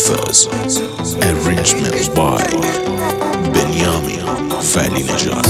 Brothers. Arrangement by Benjamin Fali Najjar.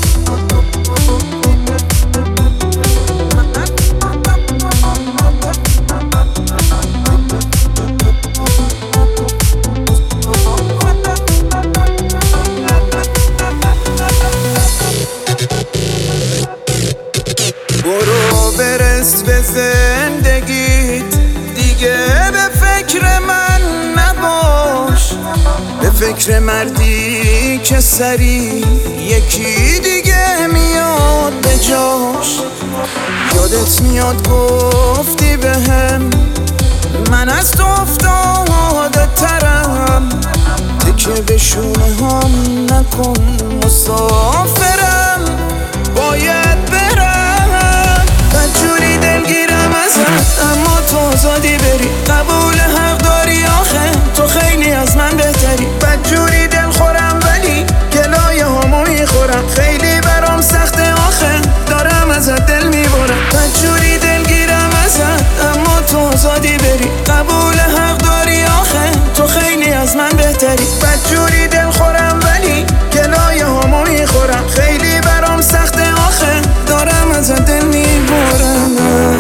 برو برس به زندگیت، دیگه به فکر من نباش، به فکر مردی که سری یکی دیگه میاد به جاش. یادت میاد گفتی بهم من از تو افتاده ترم، تکه به شونه هم نکن مسافرم، باید برم. بدجوری دلگیرم ازت اما تو آزادی بری، قبول حق داری آخه تو خیلی از من بهتری. بدجوری دل خورم ولی گلایه همو میخورم، خیلی برام سخته آخه دارم ازت دل میبرم. بدجوری دلگیرم ازت اما تو آزادی بری، قبول حق داری آخه تو خیلی از من بهتری. بدجوری دل خورم ولی گلایه همو میخورم، خیلی برام سخته آخه دارم ازت دل میبرم.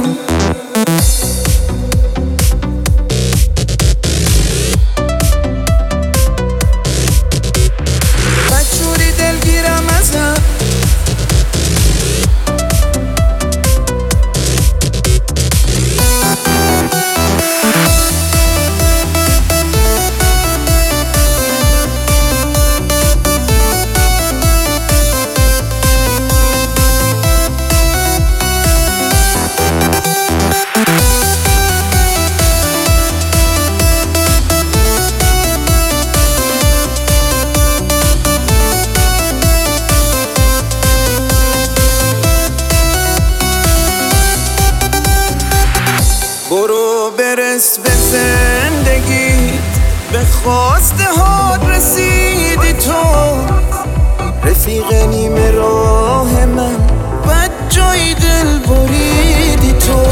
بدجوری دلگیرم ازت برو برس به زندگیت، به خواسته هات رسیدی تو، رفیق نیمه راه من بد جای دل بریدی تو.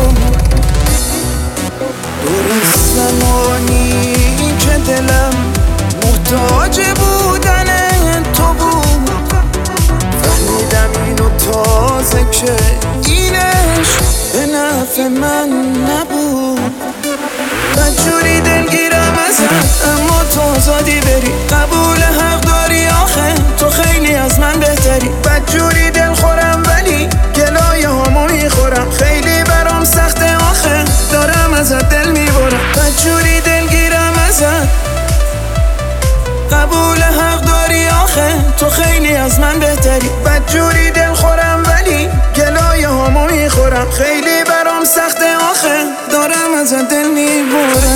درست زمانی که دلم محتاج بودن تو بود، فهمیدم اینو تازه که اینش به نفع من نبود. بدجوری دلگیرم ازت اما تو آزادی بری، قبول حق داری آخه تو خیلی از من بهتری. بدجوری دل خورم ولی گلایه همو میخورم، خیلی برام سخته آخه دارم ازت دل میبرم. بدجوری دلگیرم ازت قبول حق داری آخه تو خیلی از من بهتری. بدجوری دل خورم ولی گلایه همو میخورم، خیلی برام سخته آخه دارم ازت دل میبرم.